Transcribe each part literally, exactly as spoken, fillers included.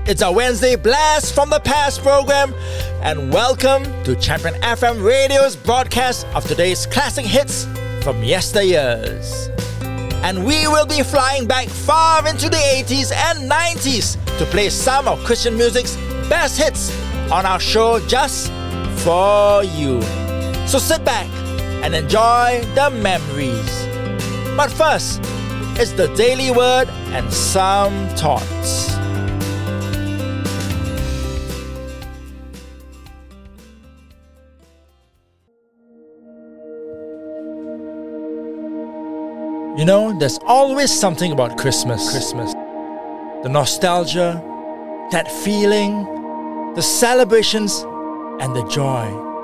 It's our Wednesday Blast from the Past program, and welcome to Champion F M Radio's broadcast of today's classic hits from yesteryears. And we will be flying back far into the eighties and nineties to play some of Christian music's best hits on our show just for you. So sit back and enjoy the memories. But first, it's the Daily Word and some thoughts. You know, there's always something about Christmas. Christmas. The nostalgia, that feeling, the celebrations, and the joy.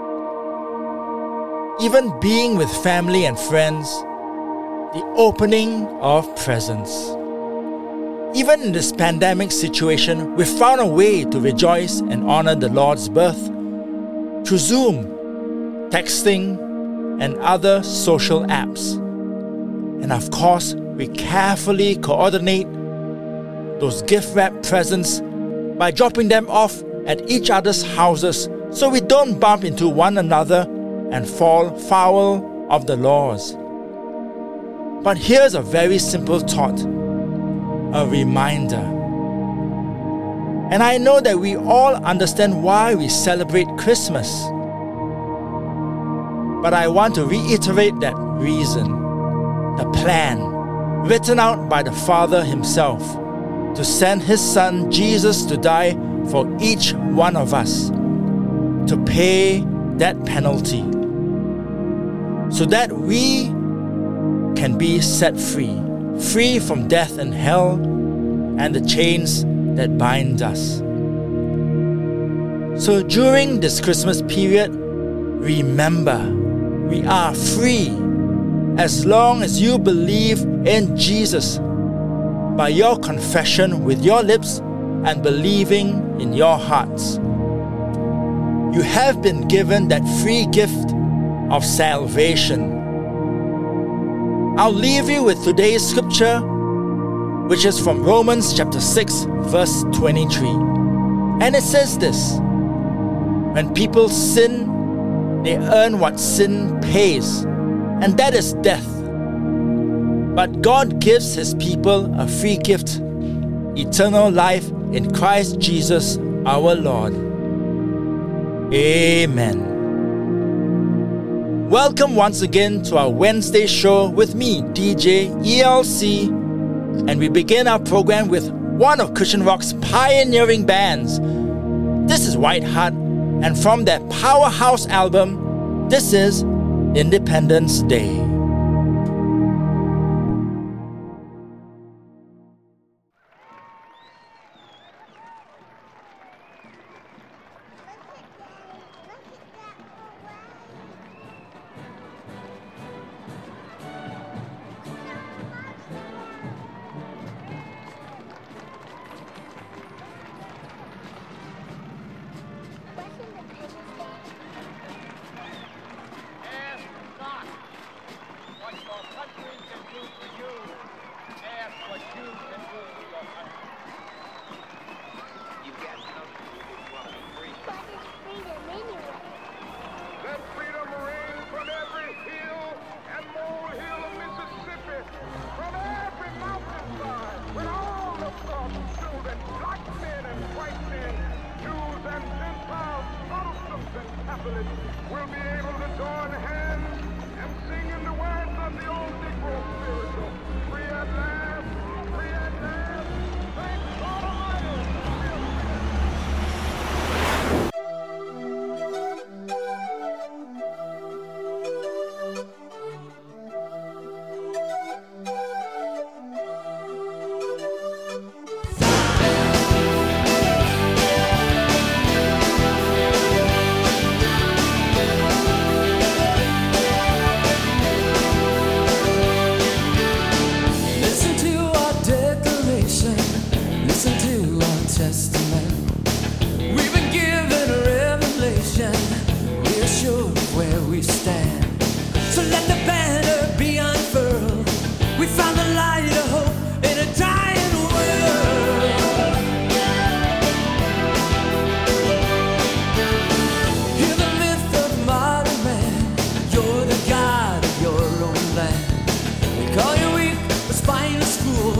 Even being with family and friends, the opening of presents. Even in this pandemic situation, we've found a way to rejoice and honor the Lord's birth through Zoom, texting, and other social apps. And of course, we carefully coordinate those gift-wrapped presents by dropping them off at each other's houses so we don't bump into one another and fall foul of the laws. But here's a very simple thought, a reminder. And I know that we all understand why we celebrate Christmas. But I want to reiterate that reason. The plan, written out by the Father himself, to send his Son Jesus to die for each one of us, to pay that penalty, so that we can be set free, free from death and hell and the chains that bind us. So during this Christmas period, remember, we are free as long as you believe in Jesus by your confession with your lips and believing in your hearts. You have been given that free gift of salvation. I'll leave you with today's scripture, which is from Romans chapter six, verse twenty-three. And it says this: when people sin, they earn what sin pays, and that is death. But God gives his people a free gift, eternal life in Christ Jesus our Lord. Amen. Welcome once again to our Wednesday show with me, D J E L C, and we begin our program with one of Christian rock's pioneering bands. This is White Heart, and from their powerhouse album, this is Independence Day.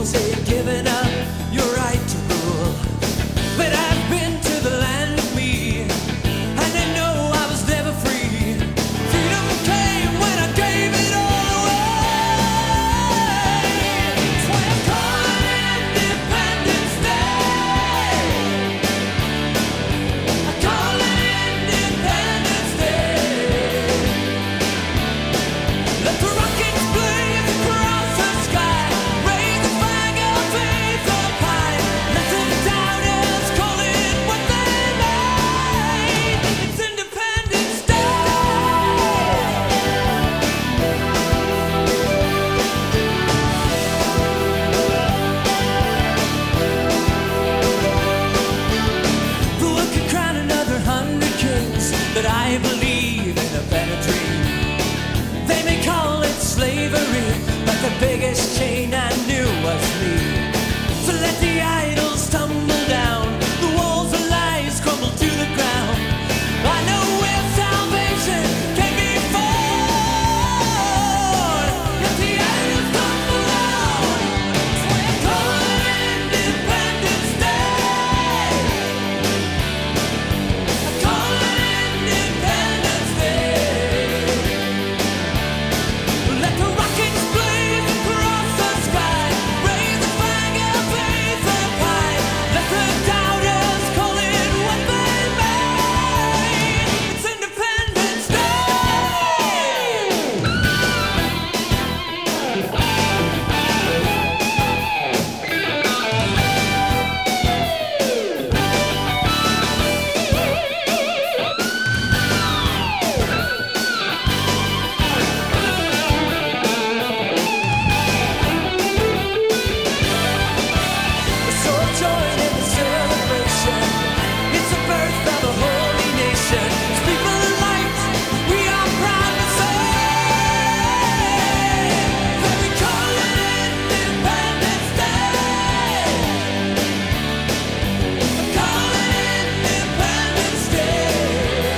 say you're giving up your right to rule. But I've been to the land of me, and I know I was never free. Freedom came when I gave it all away. That's why I'm calling Independence Day. I call it Independence Day. Let the rockets blaze across the sky, raise the flag of faith up high. Let the doubters call it what they may. It's Independence Day. The world could crown another hundred kings, but I believe in a better dream. They may call it slavery, but the biggest chain I knew was me. So let the idols tumble down, the walls of lies crumble to the ground. I know where salvation can be found. Let the idols tumble down. That's why I call it Independence Day. I call it Independence Day. Let the rockets blaze across the sky, raise the flag of faith up high. Let the doubters call it what they may. It's Independence Day. So join in the celebration. It's the birth of a holy nation. As people of light, we are proud to say that we call it Independence Day. We call it Independence Day.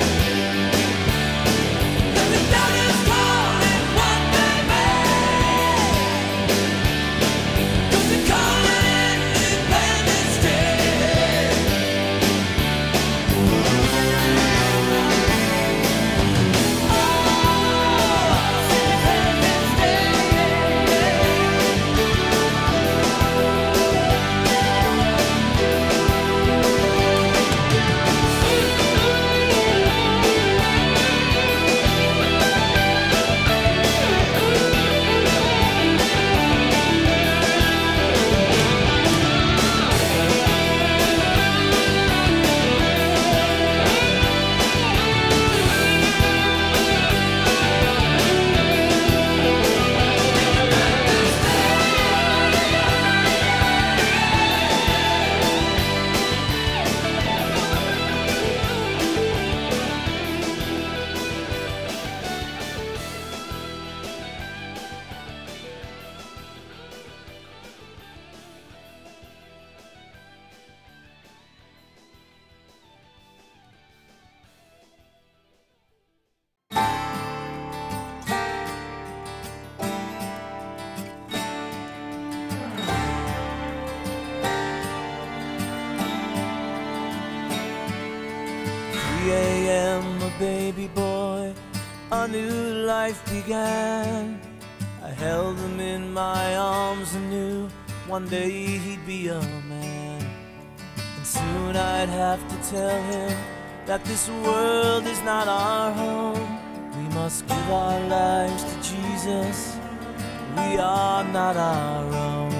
Let the doubters call it what they may. 'Cause we call it Independence Day. three a.m. a baby boy, a new life began. I held him in my arms and knew one day he'd be a man. And soon I'd have to tell him that this world is not our home. We must give our lives to Jesus, we are not our own.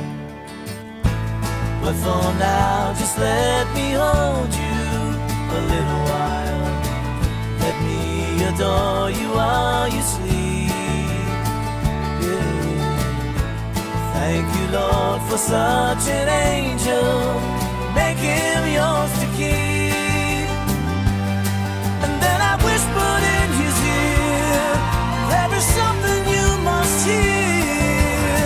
But for now, just let me hold you a little while. Let me adore you while you sleep. Yeah. Thank you, Lord, for such an angel. Make him yours to keep. And then I whispered in his ear, there is something you must hear.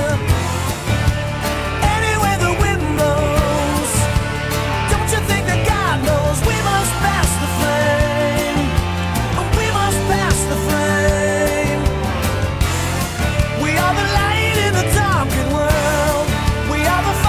Anywhere the wind blows, don't you think that God knows we must pass the flame? We must pass the flame. We are the light in the darkened world. We are the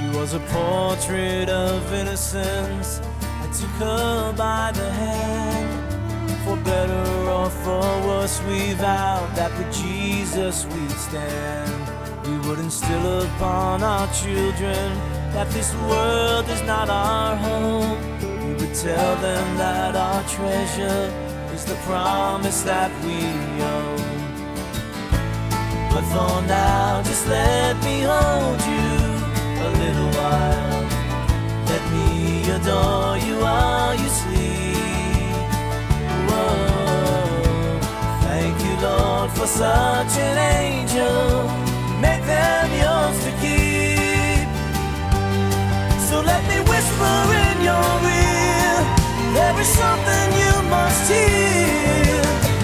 was a portrait of innocence. I took her by the hand. For better or for worse, we vowed that with Jesus we'd stand. We would instill upon our children that this world is not our home. We would tell them that our treasure is the promise that we own. But for now, just let me hold you a little while. Let me adore you while you sleep. Whoa. Thank you, Lord, for such an angel. Make them yours to keep. So let me whisper in your ear, there is something you must hear.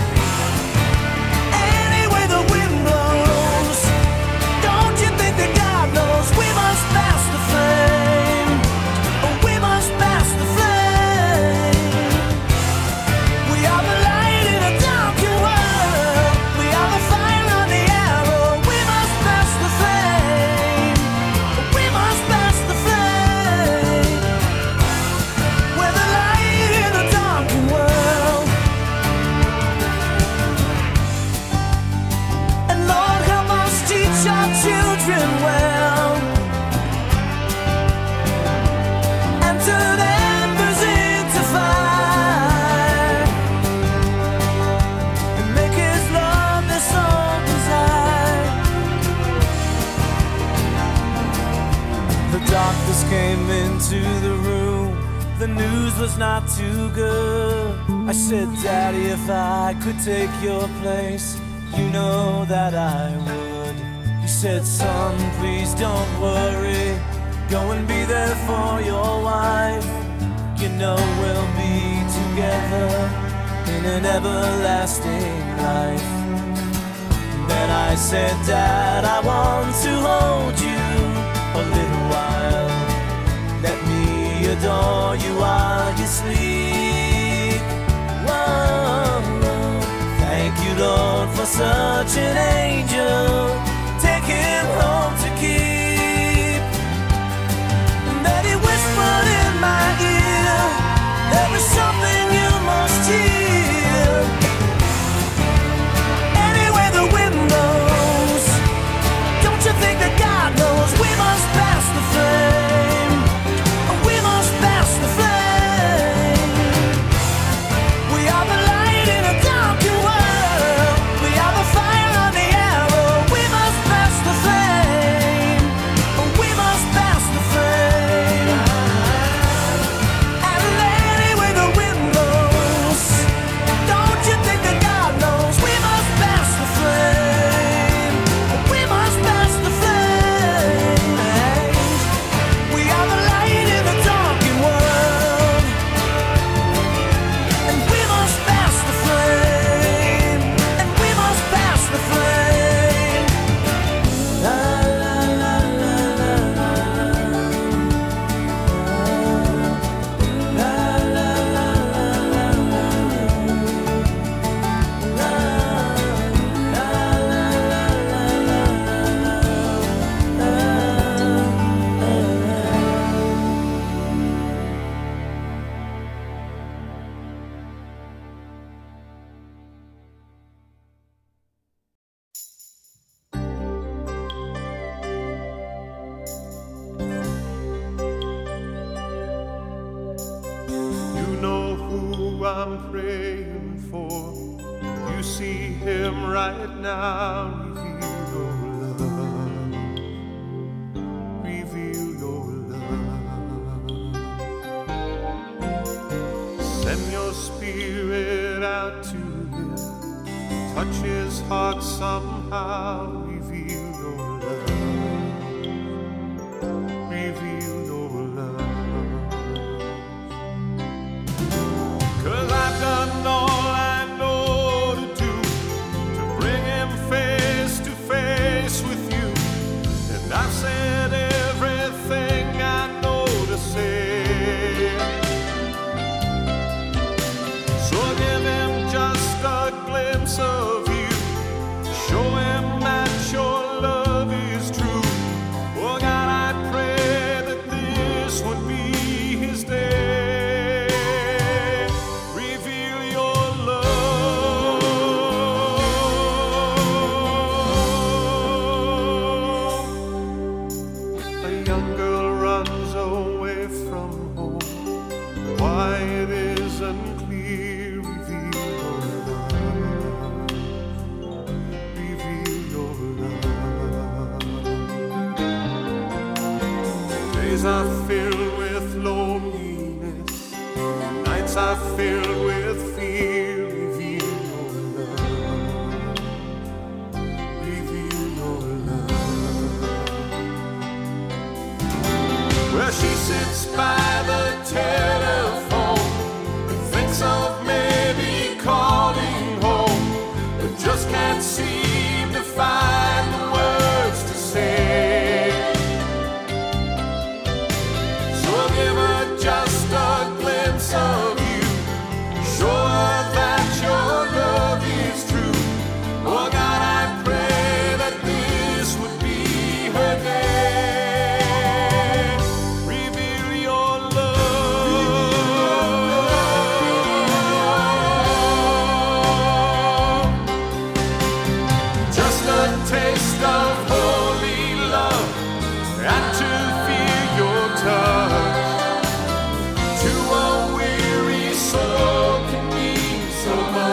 Anyway the wind blows, don't you think that God knows we must pass the flame? Oh, we must pass the flame. We are the light in a darkened world. We are the fire on the arrow. We must pass the flame. We must pass the flame. We're the light in a darkened world. And Lord, help us teach our children well, and turn embers into fire, and make His love their sole desire. The darkness came into the room. The news was not too good. I said, Daddy, if I could take your place, you know that I would. He said, son, please don't worry. Go and be there for your wife. You know we'll be together in an everlasting life. Then I said, Dad, I want to hold you a little while. Let me adore you while you sleep. Whoa. Thank you, Lord, for such an angel. Take him home to keep. And then he whispered in my ear, there is something you must hear. Anyway the wind blows, don't you think that God knows we must pass the flame? We must pass the flame. We are the light in a darkened world. We are the fire on the arrow. We must pass the flame. We must pass the flame. And anyway the wind blows, don't you think that God knows we must pass the flame? We must pass the flame. We are the light in a darkened world, and we must pass the flame, and we must pass the flame. La la la la la la. La la la la la la. La la la la la la. You know who I'm praying for. You see him right now. Reveal your love. Reveal your love. Send your spirit out to him. Touch his heart somehow. Reveal your love. Reveal your love. 'Cause I've done all I know to do to bring him face to face with you. And I've said everything I know to say. So give him just a glimpse of you. Show him that Days are filled with loneliness, nights are filled with fear. Reveal your love, reveal your love. Well, she sits by the telephone and thinks of maybe calling home, but just can't seem to find the words to say. So give her just a glimpse of you, show her that your love is true. Oh God, I pray that this would be her day. Reveal your love, just a taste of holy love, and to feel your touch to a weary soul can mean so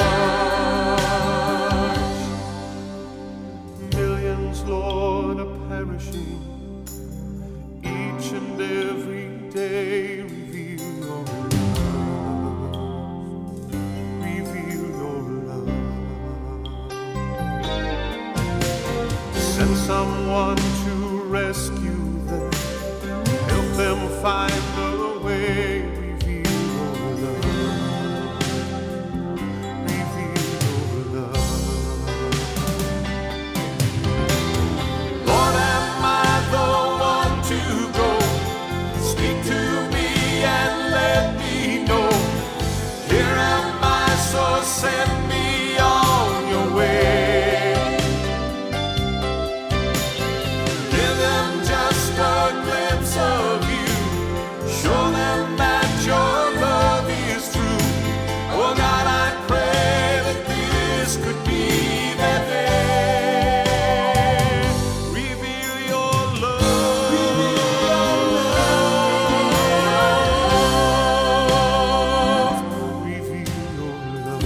much. Millions, Lord, are perishing each and every day. Reveal your love, reveal your love. Send someone to rescue them, help them find the way. Reveal your love, reveal your love. Lord, am I the one to go? Speak to me and let me know. Here am I, so send me on your way. Give them just a glimpse of you, show them that your love is true. Oh God, I pray that this could be their day. Reveal your love, reveal your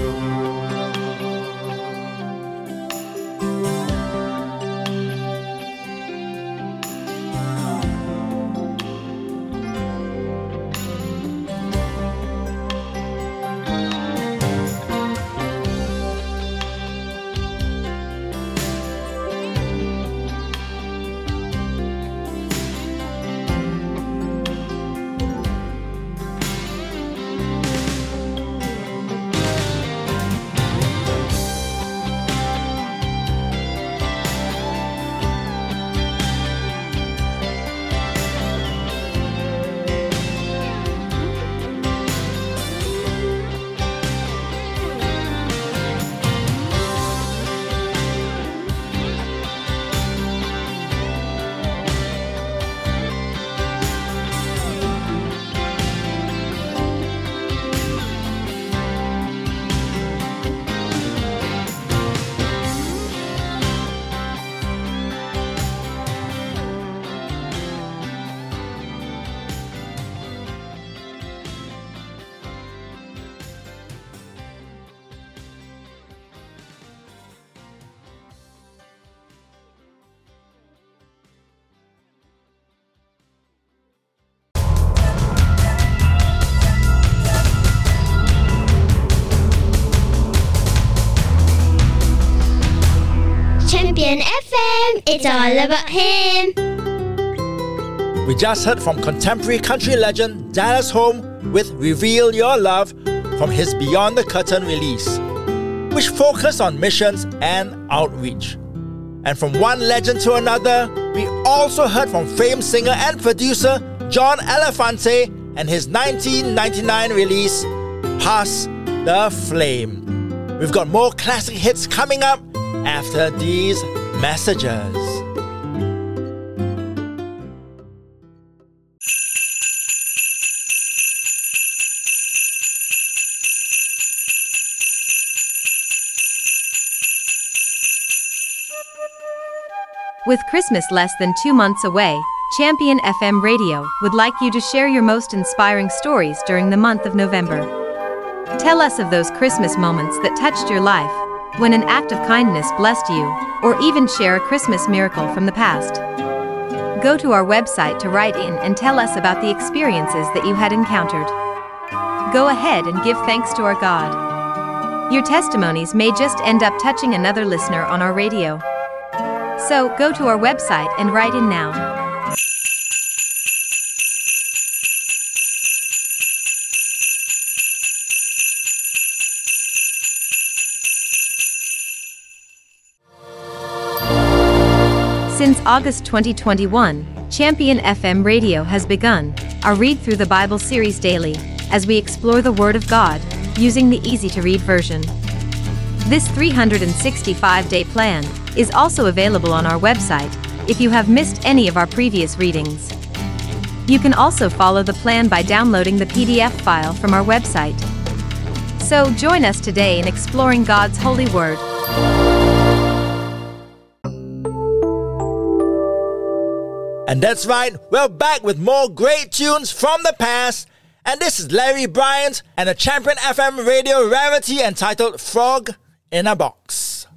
Champion F M, it's all about him. We just heard from contemporary country legend Dallas Holm with Reveal Your Love from his Beyond the Curtain release, which focused on missions and outreach. And from one legend to another, we also heard from famed singer and producer John Elefante and his nineteen ninety-nine release, Pass the Flame. We've got more classic hits coming up after these messages. With Christmas less than two months away, Champion F M Radio would like you to share your most inspiring stories during the month of November. Tell us of those Christmas moments that touched your life, when an act of kindness blessed you, or even share a Christmas miracle from the past. go to our website to write in and tell us about the experiences that you had encountered. Go ahead and give thanks to our God. Your testimonies may just end up touching another listener on our radio. So, go to our website and write in now. Since August twenty twenty-one, Champion F M Radio has begun our Read Through the Bible series daily, as we explore the Word of God, using the easy-to-read version. This three hundred sixty-five day plan is also available on our website, if you have missed any of our previous readings. You can also follow the plan by downloading the P D F file from our website. So join us today in exploring God's holy Word. And that's right, we're back with more great tunes from the past. And this is Larry Bryant and a Champion F M radio rarity entitled Frog in a Box.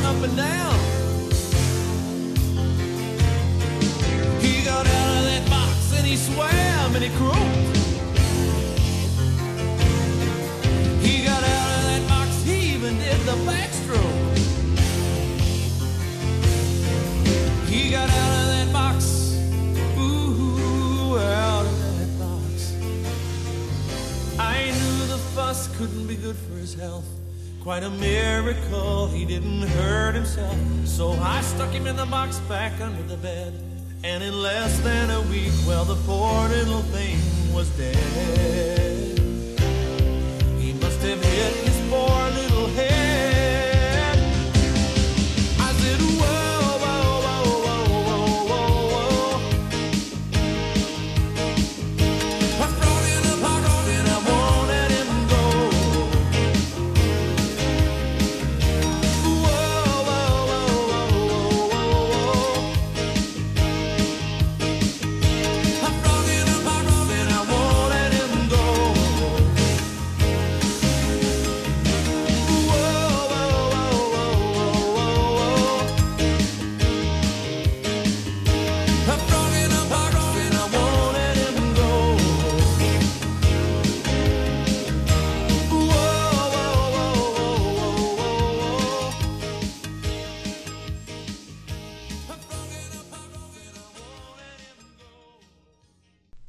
up and down. He got out of that box and he swam and he croaked. He got out of that box, he even did the backstroke. He got out of that box, ooh, out of that box. I knew the fuss couldn't be good for his health. Quite a miracle he didn't hurt himself. So I stuck him in the box back under the bed. And in less than a week, well, the poor little thing was dead. He must have hit his poor little head. I said, whoa, whoa, whoa, whoa, whoa, whoa. I've thrown in a pocket and I won't let him go. Whoa, whoa, whoa, whoa, whoa, whoa. I've thrown in a pocket and I won't let him go. Whoa, whoa, whoa, whoa, whoa, whoa. I've thrown in a pocket and I won't let him go. Whoa, whoa, whoa, whoa, whoa, whoa. I've thrown in a pocket and I won't let him go.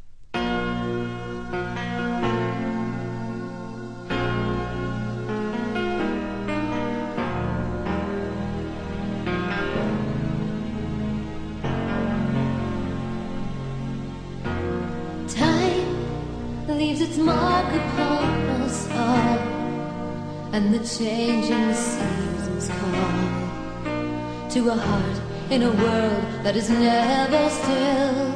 Time leaves its mark upon us all, and the changing seasons call to a heart in a world that is never still.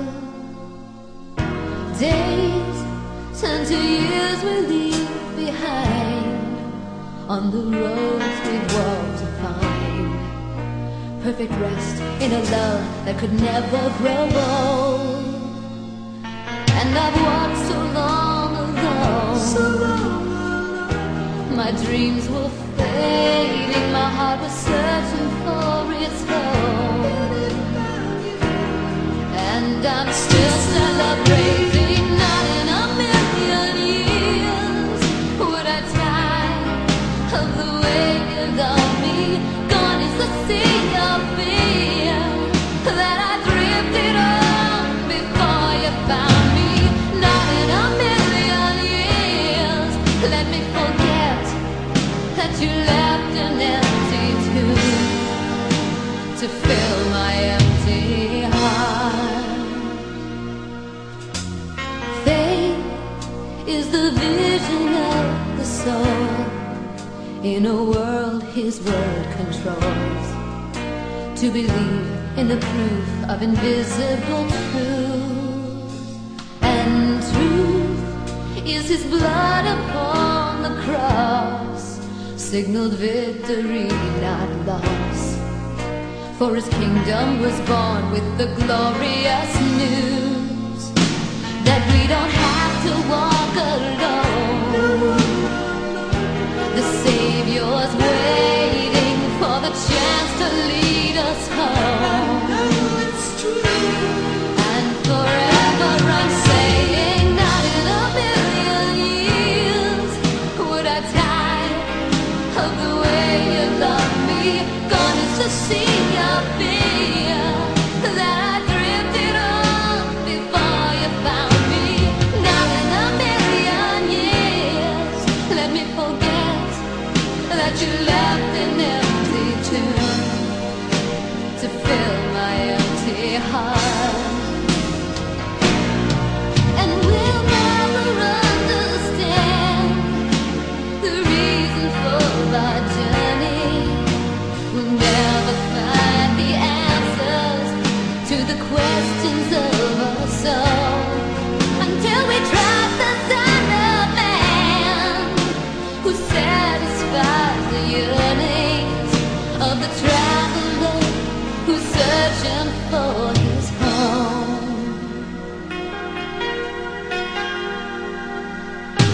Days turn to years we leave behind on the roads we've walked to find perfect rest in a love that could never grow old. And I've walked so long alone, so long alone. My dreams were fading, my heart was searching for its home. And I'm still celebrating, not in a million years would I tire of the way you love me. Gone is the sea of fear that I drifted on before you found me. Not in a million years, let me forget that you left an empty tomb to fill my empty heart. Faith is the vision of the soul in a world his word controls. To believe in the proof of invisible truth, and truth is his blood upon the cross, signaled victory, not loss. For his kingdom was born with the glorious news that we don't have to walk alone. The Savior's waiting for the chance to lead us home. And forever I'm saying, not in a million years would I tire of the way you love me. Gone is the sea of fear that I drifted on before you found me. Not in a million years, let me forget that you left an empty tomb to fill my empty heart. And we'll never understand the reason for our journey. We'll never find the answers to the questions of our soul until we trust the Son of Man, who satisfies the yearnings of the traveler who's searching for his home.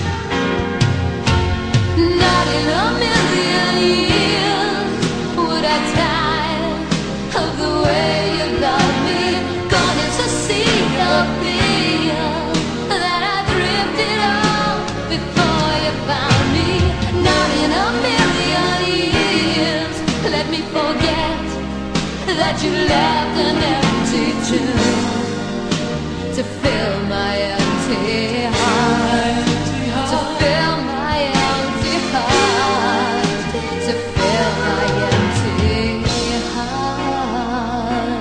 Not in a million years would I'm tired of the way you love me. Gone is a sea of fear that I drifted off before you found me. Not in a million years let me forget that you left an empty tomb to fill my empty heart, to fill my empty heart, to fill my empty heart.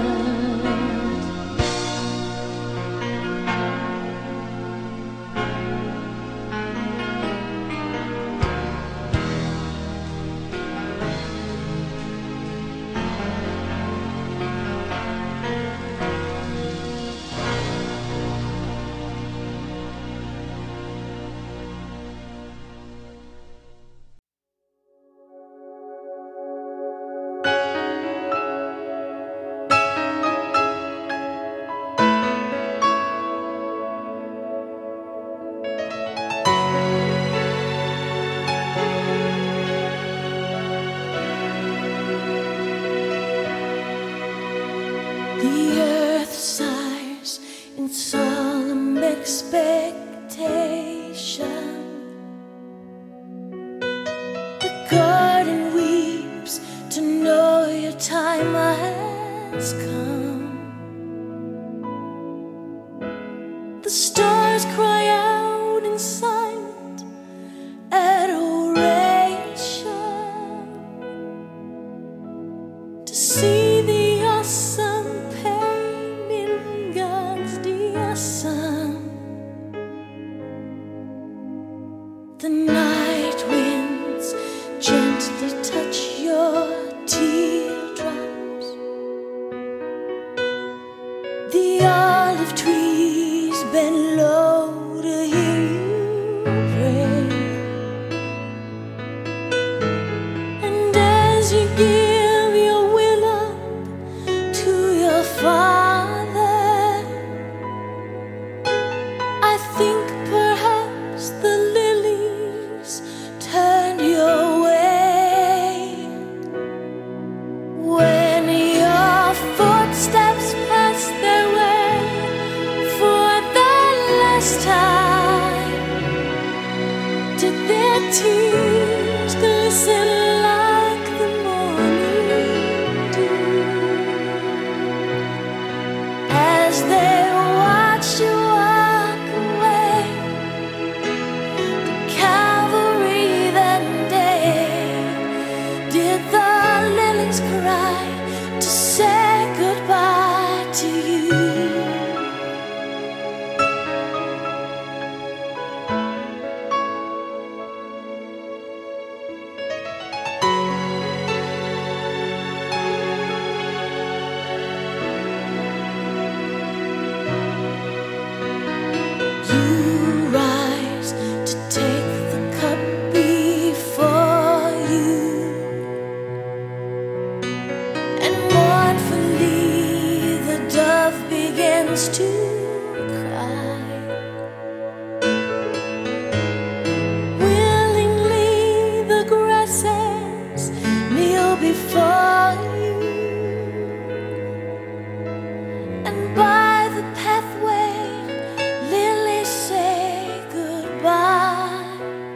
The earth sighs in solemn expectation. The garden weeps to know your time has come. The stars cry out in silent adoration to see the awesome pain in God's dear Son. The night winds gently touch your teardrops. The olive trees bend low to hear you pray. And as you give your will up to your Father, I think perhaps the lilies turned your way. When your footsteps pass their way for the last time, did their tears glisten like the morning dew? As they watched you walk away to Calvary that day, did the lilies cry to say goodbye to you? You rise to take the cup before you, and mournfully the dove begins to cry. Willingly the grasses kneel before you, and by the pathway lilies say goodbye.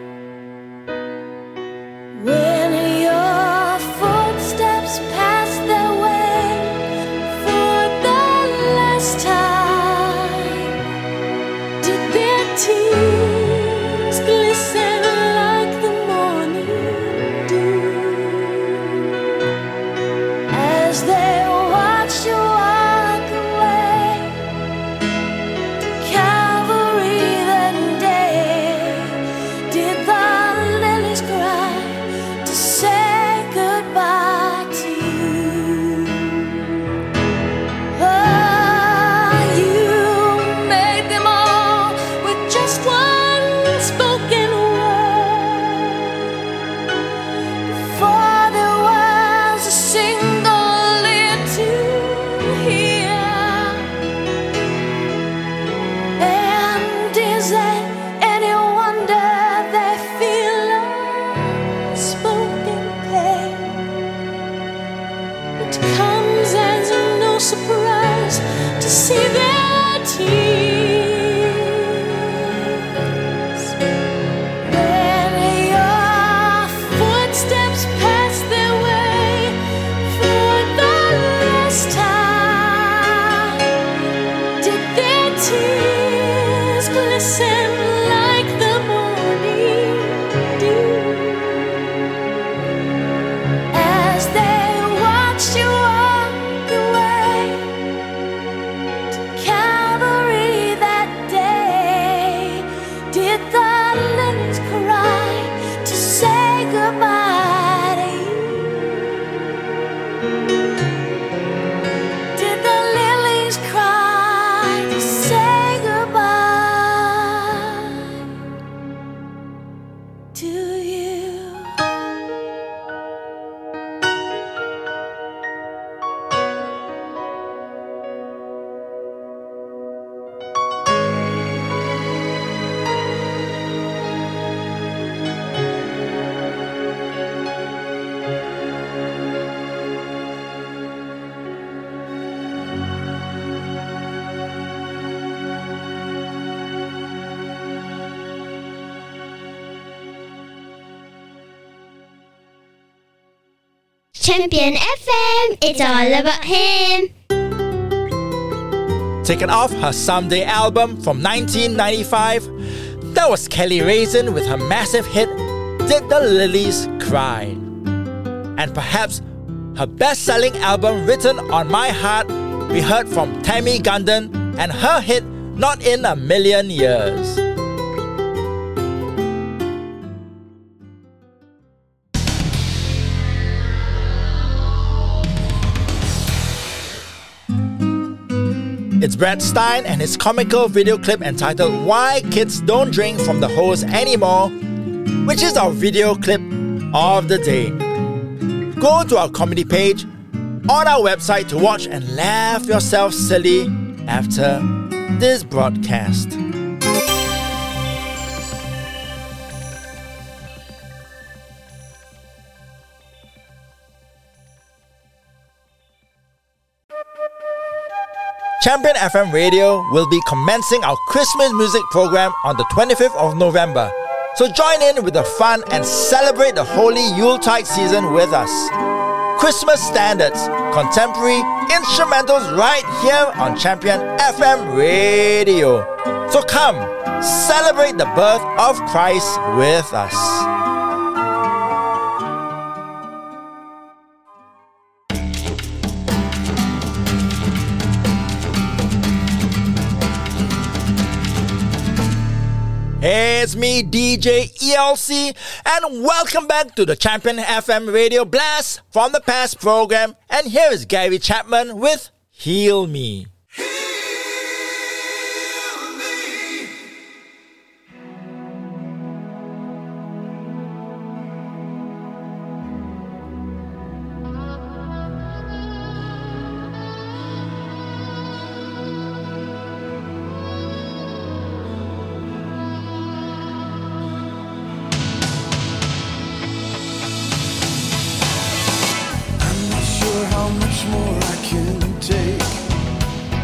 When your footsteps pass their way for the last time, eyes to see their tears. When your footsteps pass their way for the last time, did their tears glisten like the morning dew? As they watched you walk away to Calvary that day, did the lilies cry to say goodbye to you? Did the lilies cry to say goodbye to you? Champion F M, it's all about him. Taken off her Someday album from nineteen ninety-five, that was Kelly Raisin with her massive hit, Did the Lilies Cry? And perhaps her best-selling album, Written on My Heart, we heard from Tammy Gundan and her hit, Not in a Million Years. It's Brad Stein and his comical video clip entitled Why Kids Don't Drink from the Hose Anymore, which is our video clip of the day. Go to our comedy page on our website to watch and laugh yourself silly after this broadcast. Champion F M Radio will be commencing our Christmas music program on the twenty-fifth of November. So join in with the fun and celebrate the holy Yuletide season with us. Christmas standards, contemporary instrumentals right here on Champion F M Radio. So come, celebrate the birth of Christ with us. Hey, it's me, D J E L C, and welcome back to the Champion F M Radio Blast from the Past program. And here is Gary Chapman with Heal Me. How much more I can take?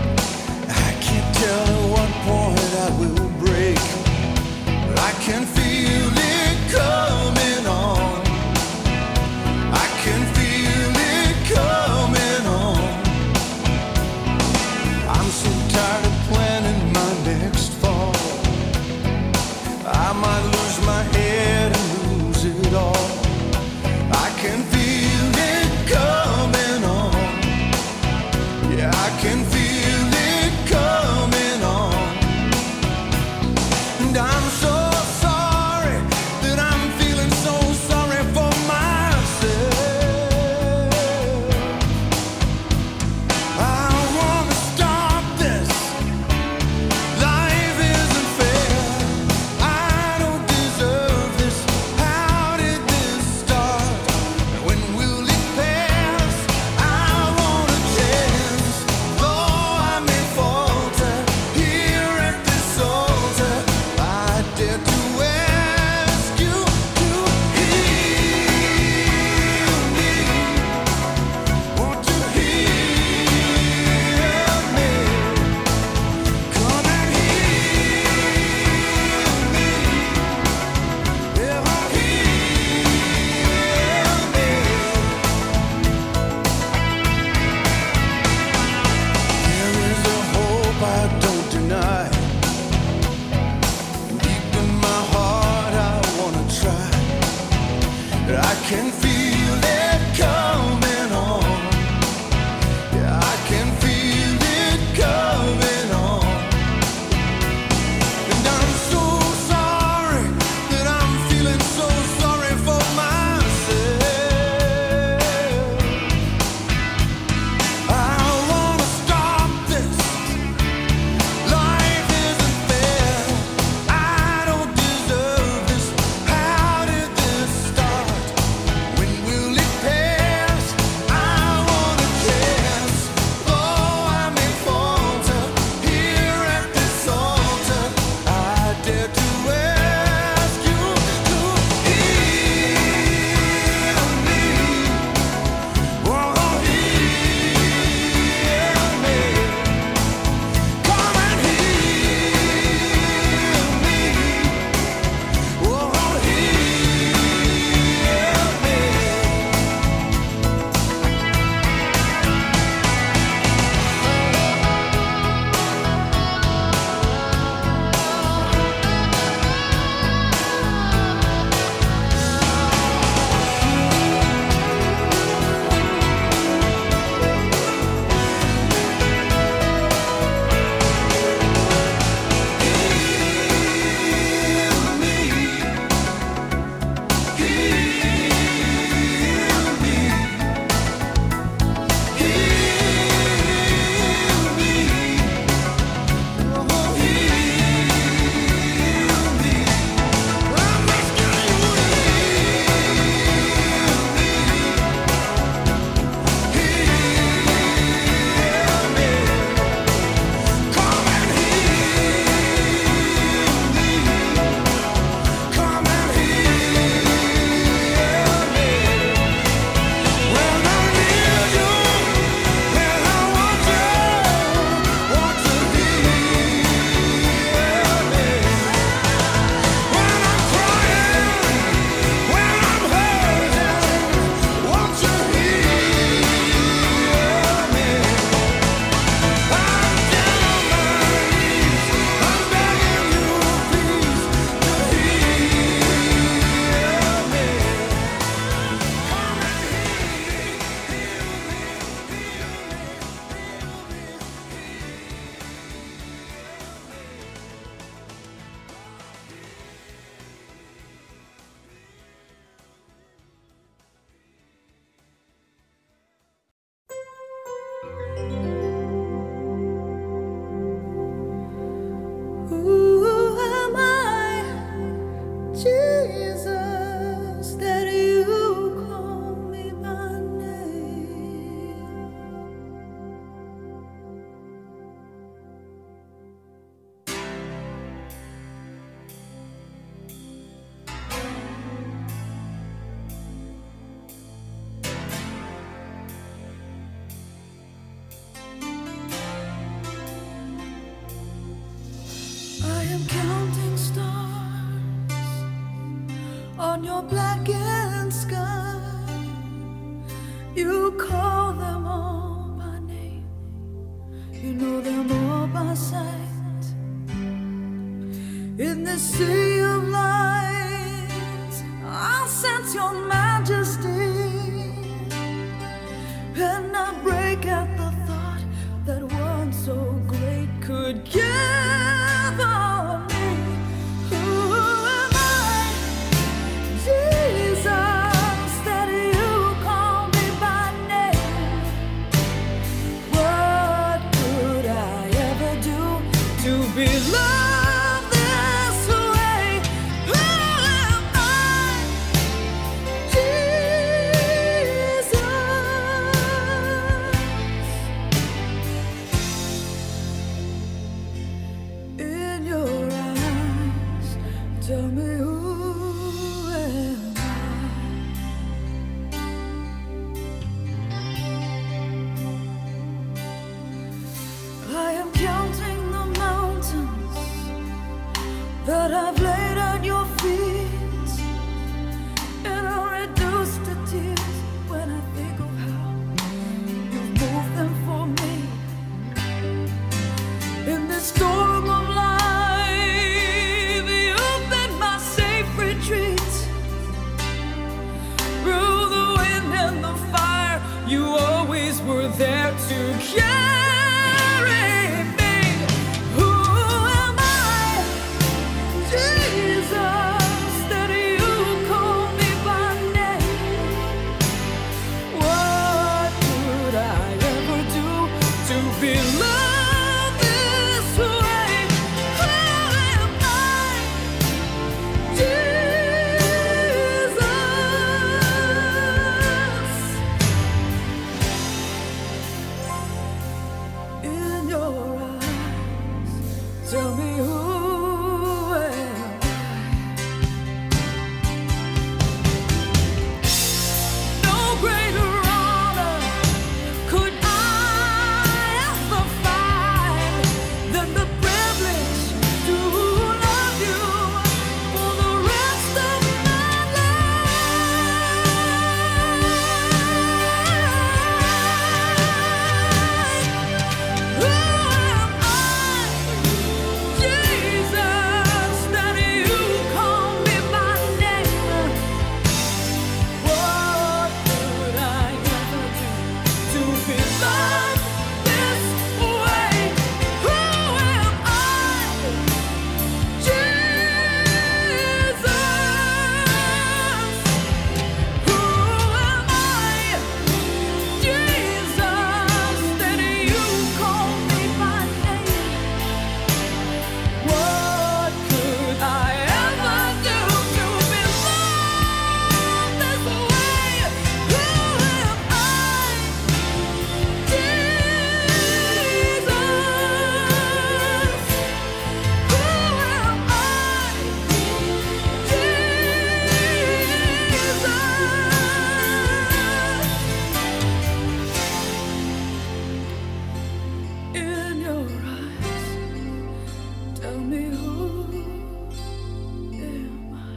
this sea of lights, I'll sense your majesty, and I break at the thought that one so great could gather me. Who am I, Jesus, that you call me by name? What could I ever do to be loved this way? Who am I, Jesus? In your eyes, tell me who am I? I am counting the mountains that I've laid at your feet, and are reduced to tears when I think of how you've moved them for me. In this storm of life, you've been my safe retreat. Through the wind and the fire, you always were there to carry me. Who am I, Jesus, that you call me by name? What could I ever do to be loved this way? Who am I, Jesus? In your eyes, tell me who am I? No greater honor could I ever find than the privilege to love you for the rest of my life. Who am I, Jesus, that you call me by name? What could I ever do to be loved this way? Who am I, Jesus? Who am I, Jesus, that you call me by name? What could I ever do to be loved this way? Who am I, Jesus? Who am I, Jesus? In your eyes, tell me who am I?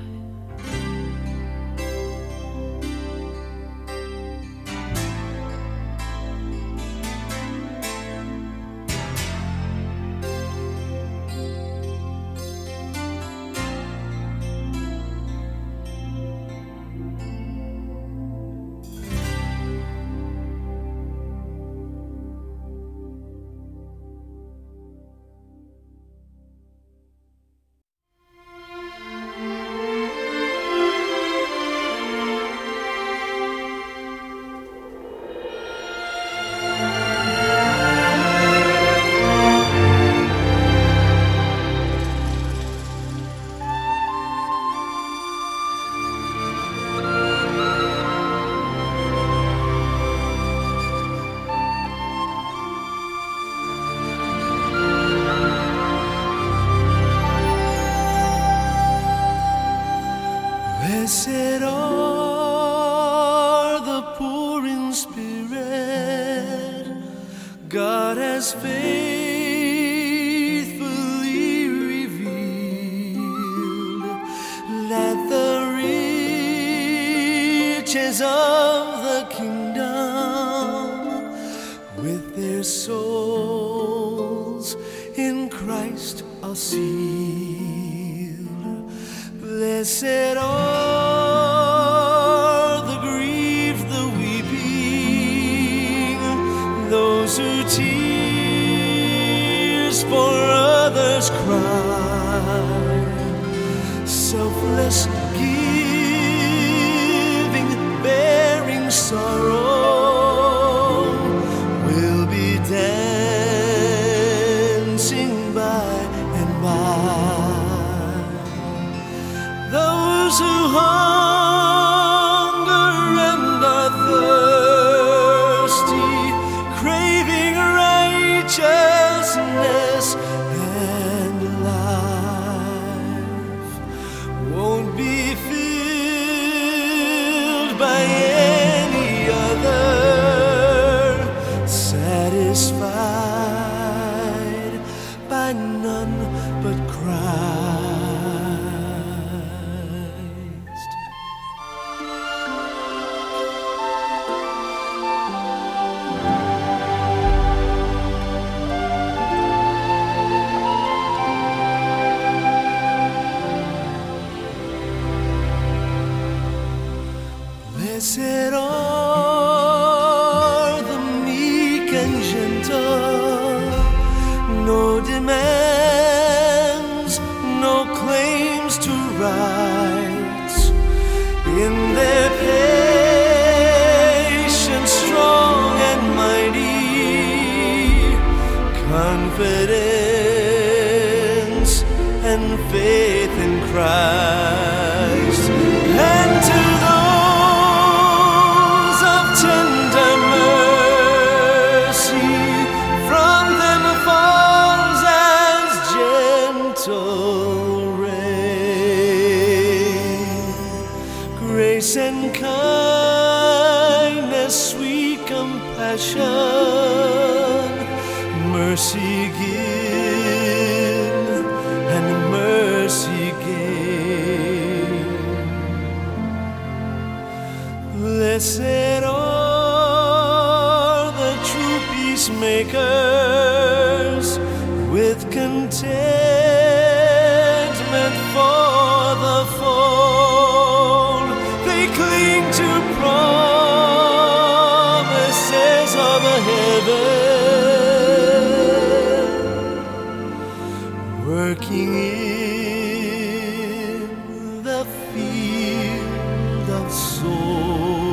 Blessed are the poor in spirit, God has faithfully revealed. Let the riches of the kingdom with their souls in Christ are sealed. Blessed are the grieved, the weeping, those who tears for others cry. Selfless giving, bearing sorrow, will be dancing by and by. Those who hunger and are thirsty, craving righteousness and life, won't be filled by any other, satisfied by none but Christ. Blessed are the meek and gentle, no demands, no claims to rights. In their patience strong and mighty, confidence and faith in Christ. And to those of tender mercy, from them falls as gentle rain. Grace and kindness, sweet compassion, mercy give and mercy gain. Blessed are the true peacemakers, with contentment for the fold. They cling to promises of a heaven, working in the field of souls.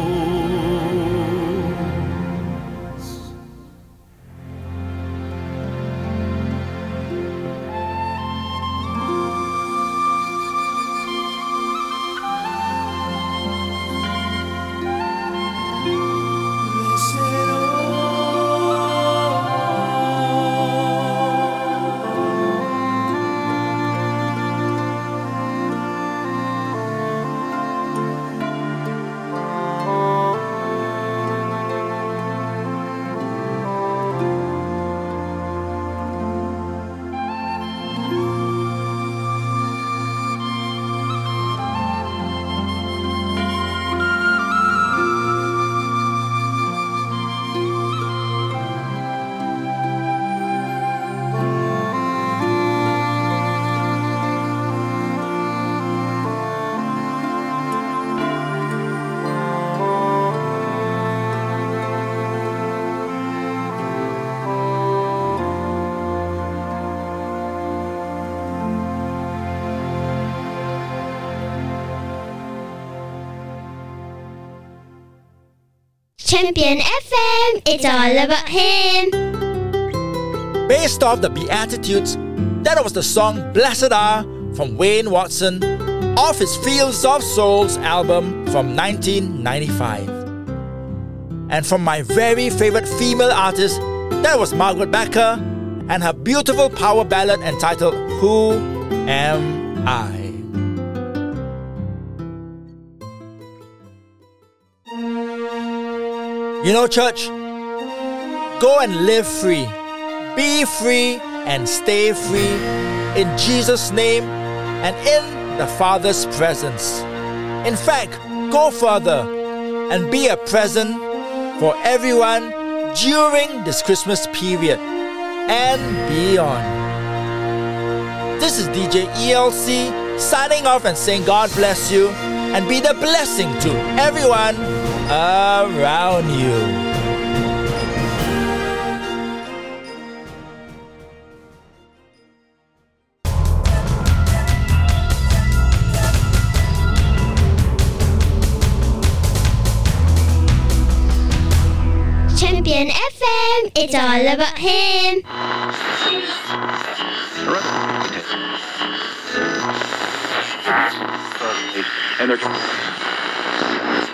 Champion F M, it's all about Him. Based off the Beatitudes, that was the song Blessed Are from Wayne Watson off his Fields of Souls album from nineteen ninety-five. And from my very favorite female artist, that was Margaret Becker and her beautiful power ballad entitled Who Am I? You know, church, go and live free, be free and stay free in Jesus' name and in the Father's presence. In fact, go further and be a present for everyone during this Christmas period and beyond. This is D J E L C signing off and saying God bless you and be the blessing to everyone around you. Champion F M, it's all about him. Energy.